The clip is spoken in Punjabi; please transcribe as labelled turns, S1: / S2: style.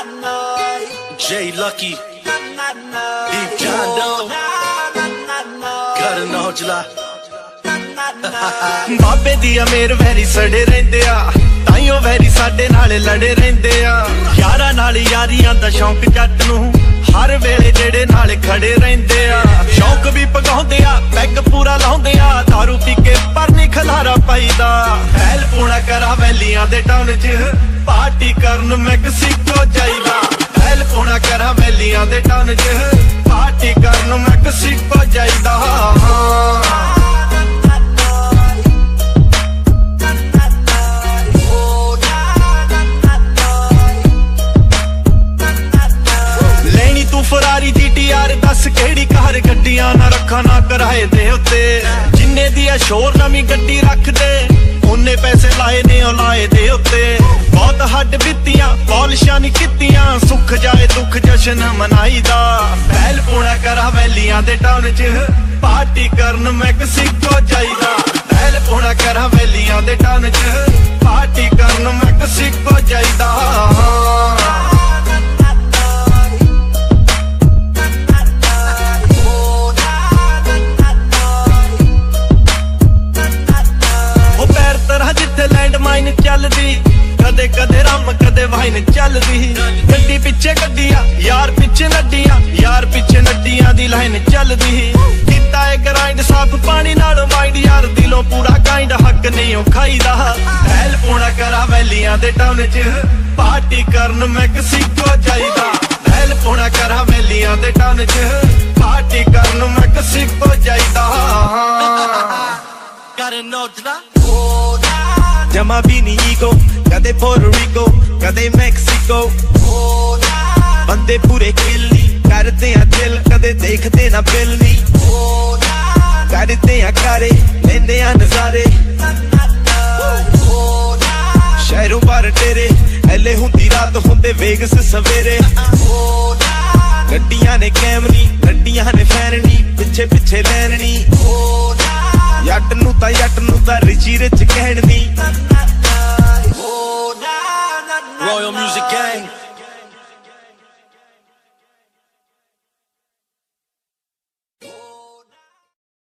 S1: Jay Lucky, Deep John Doe, ਕਰਨ ਔਜਲਾ ਬਾਬੇ ਦੀ ਅਮੀਰ ਵੈਰੀ ਸੜੇ ਰਹਿੰਦੇ ਆ ਤਾਈਓ ਵੈਰੀ ਸਾਡੇ ਨਾਲ ਲੜੇ ਰਹਿੰਦੇ ਆ ਯਾਰਾਂ ਨਾਲ ਯਾਰੀਆਂ ਦਾ ਸ਼ੌਂਕ ਜੱਟ ਨੂੰ ਹਰ ਵੇਲੇ ਜਿਹੜੇ ਨਾਲ ਖੜੇ ਰਹਿੰਦੇ ਆ ਸ਼ੌਂਕ ਵੀ ਪਗਾਉਂਦੇ ਆ ਪੈਗ ਪੂਰਾ ਲਾਉਂਦੇ ਆ ਦਾਰੂ ਪੀ ਕੇ ਪਰ ਨਹੀਂ ਖਲਾਰਾ ਪਾਈਦਾ ਹੈਲ ਪੂਣਾ ਕਰਾ ਵੈਲੀਆਂ ਦੇ ਟਾਊਨ 'ਚ ਪਾਰਟੀ ਕਰਨ ਮੈਕਸੀਕੋ ਜਾਈਦਾ ਹੈਲ ਪੂਣਾ ਕਰਾ ਵੈਲੀਆਂ ਦੇ ਟਾਊਨ 'ਚ ਪਾਰਟੀ ਕਰਨ ਮੈਕਸੀਕੋ ਜਾਈਦਾ ਫਰਾਰੀ GTR ਦੱਸ ਕਿਹੜੀ ਕਾਰ ਗੱਡੀਆਂ ਨਾ ਰੱਖਾਂ ਨਾ ਕਿਰਾਏ ਦੇ ਉੱਤੇ ਜਿੰਨੇ ਦੀ ਆ ਸ਼ੋਰ ਨਵੀਂ ਗੱਡੀ ਰੱਖਦੇ ਉਹਨੇ ਪੈਸੇ ਲਾਏ ਨੇ ਉਹ ਲਾਏ ਦੇ ਉੱਤੇ ਬਹੁਤ ਹੱਡ ਬਿੱਤੀਆਂ ਪਾਲਿਸ਼ਾਂ ਨਹੀਂ ਕੀਤੀਆਂ ਸੁੱਖ ਜਾਏ ਦੁੱਖ ਜਸ਼ਨ ਮਨਾਈਦਾ ਪਹਿਲ ਪੂਣਾ ਕਰਾ ਵੈਲੀਆਂ ਦੇ ਟਾਊਨ 'ਚ ਪਾਰਟੀ ਕਰਨ ਮੈਕਸੀਕੋ ਜਾਈਦਾ ਪਹਿਲ ਪੂਣਾ ਕਰਾ ਵੈਲੀਆਂ ਦੇ ਟਾਊਨ 'ਚ ਪਾਰਟੀ ਕਰਨ ਮੈਕਸੀਕੋ ਜਾਈਦਾ ਚੱਲਦੀ ਕਦੇ ਕਦੇ ਰਮ ਕਦੇ ਵਾਈਨ ਚੱਲਦੀ ਗੱਡੀ ਪਿੱਛੇ ਗੱਡੀਆਂ ਯਾਰ ਪਿੱਛੇ ਨੱਡੀਆਂ ਯਾਰ ਪਿੱਛੇ ਨੱਡੀਆਂ ਦੀ ਲਾਈਨ ਚੱਲਦੀ ਕੀਤਾ ਏ ਗਰਾਈਂਡ ਸਾਫ ਪਾਣੀ ਨਾਲ ਮਾਈਂਡ ਯਾਰ ਦਿਲੋਂ ਪੂਰਾ ਕਾਇੰਡ ਹੱਕ ਨਹੀਂ ਉਹ ਖਾਈਦਾ ਹੈਲ ਪੂਣਾ ਕਰਾ ਵੈਲੀਆਂ ਦੇ ਟਾਊਨ 'ਚ ਪਾਰਟੀ ਕਰਨ ਮੈਕਸੀਕੋ ਜਾਈਦਾ ਹੈਲ ਪੂਣਾ ਕਰਾ ਵੈਲੀਆਂ ਦੇ ਟਾਊਨ 'ਚ ਪਾਰਟੀ ਕਰਨ ਮੈਕਸੀਕੋ ਜਾਈਦਾ ਕਰਨ ਔਜਲਾ ਜਮਾ ਵੀ ਨੀ ਈਗੋ ਕਦੇ ਪੋਰਟੋਰੀਕੋ ਕਦੇ ਮੈਕਸੀਕੋ ਬੰਦੇ ਪੂਰੇ ਕਿੱਲੀ ਕਰਦੇ ਆ ਦਿਲ ਕਦੇ ਦੇਖਦੇ ਨਾ ਬਿੱਲ ਨੀ ਕਰਦੇ ਆ ਕਾਰੇ ਲੈਂਦੇ ਆ ਨਜ਼ਾਰੇ ਸ਼ਹਿਰੋਂ ਬਾਹਰ ਡੇਰੇ ਐਲੇ ਹੁੰਦੀ ਰਾਤ ਹੁੰਦੇ ਵੇਗਸ ਸਵੇਰੇ ਗੱਡੀਆਂ ਨੇ ਕੈਮਰੀ ਗੱਡੀਆਂ ਨੇ ਫੈਰਨੀ ਪਿੱਛੇ ਪਿੱਛੇ ਲੈਣੀ ਜੱਟ ਨੂੰ ਤਾਂ ਰਿਚੀ ਰਿਚ ਕਹਿਣ ਦੀ